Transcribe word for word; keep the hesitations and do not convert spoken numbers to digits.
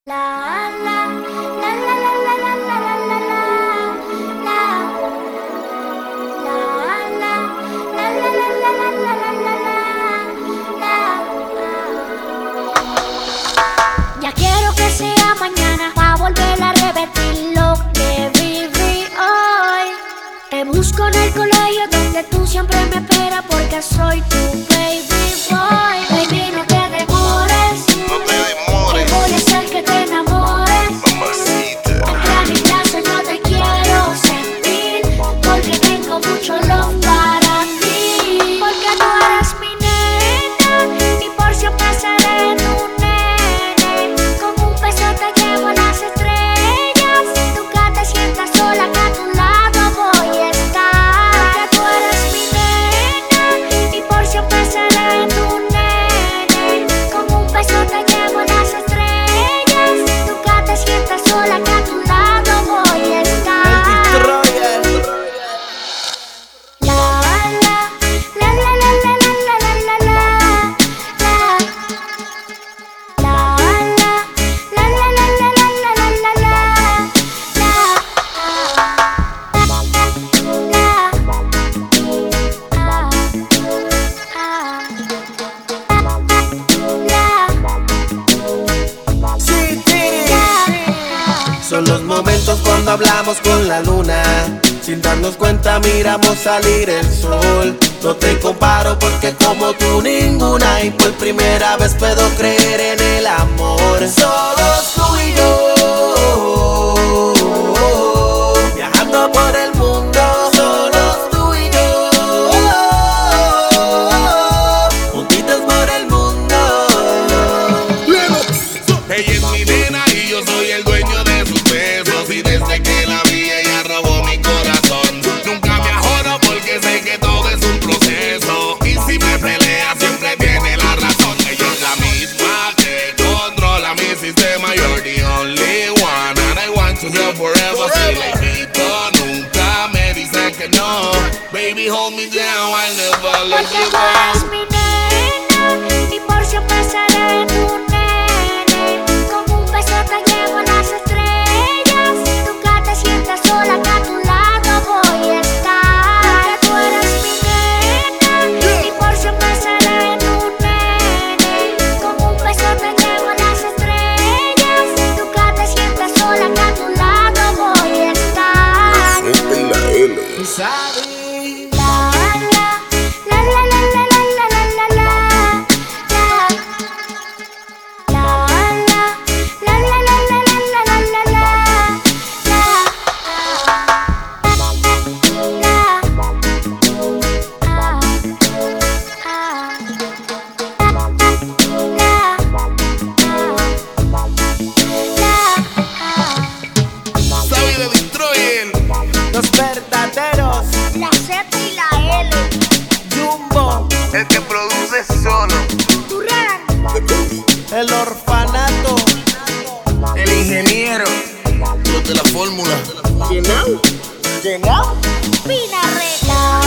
La la la la la la la la la la la la la la la la la la la. Ya quiero que sea mañana pa' volver a repetir lo que viví hoy. Te busco en el colegio donde tú siempre me esperas porque soy tu baby boy. Baby, no te demores. No te demores. Que voy a hacer que te enamores. Mamacita. Entra a mi clase, yo te quiero sentir porque tengo mucho love para ti. Porque tú eres mi nena y por siempre seré tu nene. Con un beso te llevo a las estrellas. Nunca te sientas sola, que a tu lado voy a estar. Porque tú eres mi nena y por siempre seré tu nene. Con un beso te llevo a las estrellas. Nunca te sientas sola, que a tu lado voy a estar. La la la la la la la la la la la la la la la la la la Son los momentos cuando hablamos con la luna. Sin darnos cuenta miramos salir el sol. No te comparo porque como tú ninguna. Y por primera vez puedo creer en el amor. Solos tú y yo, viajando por el mundo. Solos tú y yo, juntitos por el mundo. Ella es mi nena y yo soy el dueño de sus besos. Y desde que la vi ella robó mi corazón. Nunca me ajono porque sé que todo es un proceso. Y si me pelea siempre tiene la razón. Ella es la misma que controla mi sistema. You're the only one and I want to love forever. Si le grito nunca me dice que no. Baby hold me down, I'll never let Porque you tú eres go. mi nena y por siempre seré tu nene. Con un beso te llevo a las estrellas. Nunca te sientas sola, que a tu lado voy a estar. Porque tú eres mi nena y por siempre seré tu nene. Con un beso te llevo a las estrellas. Nunca te sientas sola, que a tu lado voy a estar. Esta es la L. ¿Sabes? La la la la la la la la la la la la la la la la la la la la Sabe de Destroyer. Los verdaderos la Z y la L. Jumbo, El que produce solo. Durán. el orfanato. El ingeniero. Los de la fórmula. Pinarre. La